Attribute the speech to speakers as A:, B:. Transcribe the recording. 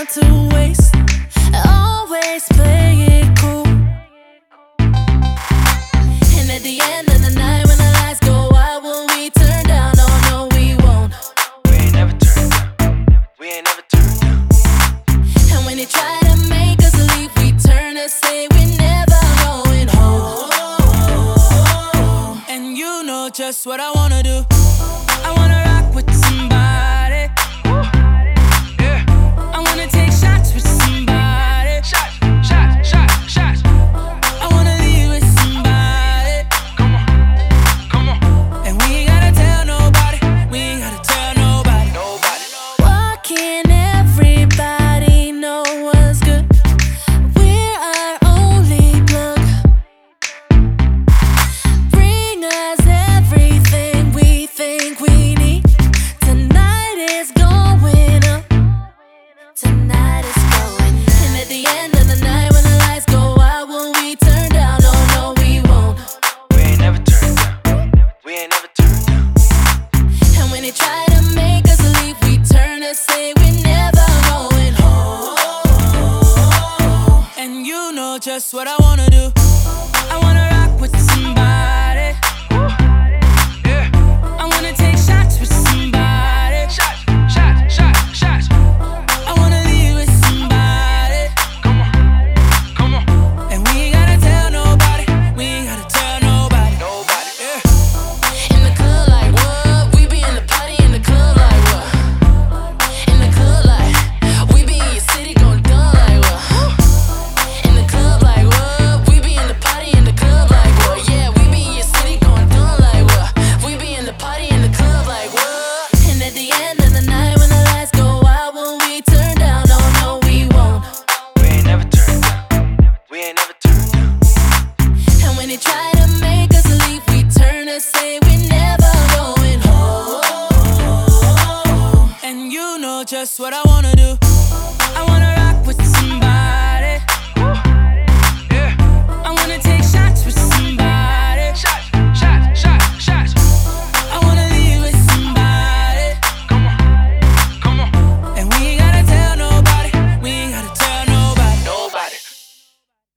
A: to waste. Always play it cool. And at the end of the night, when the lights go out, will we turn down? Oh no, we won't.
B: We ain't never turned down. We ain't never turned down.
A: And when they try to make us leave, we turn and say we're never going home. And you know just what I wanna do. I wanna rock with somebody.
B: Yeah.
A: I wanna take shots with somebody.
B: Shots, shots, shots, shots.
A: I wanna leave with somebody.
B: Come on, come on.
A: And we ain't gotta tell nobody. We ain't gotta tell nobody.
B: Nobody.
A: Why can't everybody know what's good? We're our only plug. Bring us everything we think we need. Tonight is going up. Tonight is going up. And at the end of the night, when the lights go out, will we turn down? Oh no, we won't.
B: We ain't never turned down. We ain't never turned down.
A: And when they try to make us leave, we turn and say we're never going home. And you know just what I wanna do. I wanna rock with somebody.
B: Yeah.
A: I wanna take shots with somebody.
B: Shots, shots, shots, shots.
A: I wanna leave with somebody.
B: Come on, come on.
A: And we ain't gotta tell nobody. We ain't gotta tell nobody.
B: Nobody. Yeah.
A: In the club like what? We be in the party in the club like what? In the club like we be in your city going dumb like what? In the club like what? We be in the party in the club like what? Yeah, we be in your city going dumb like what? We be in the party in the club like what? And at the end of the night, when the lights go out, will we turn down? Oh no, we won't.
B: We ain't never turned down. We ain't never turned down.
A: And when they try to make us leave, we turn and say we're never going home. And you know just what I wanna do.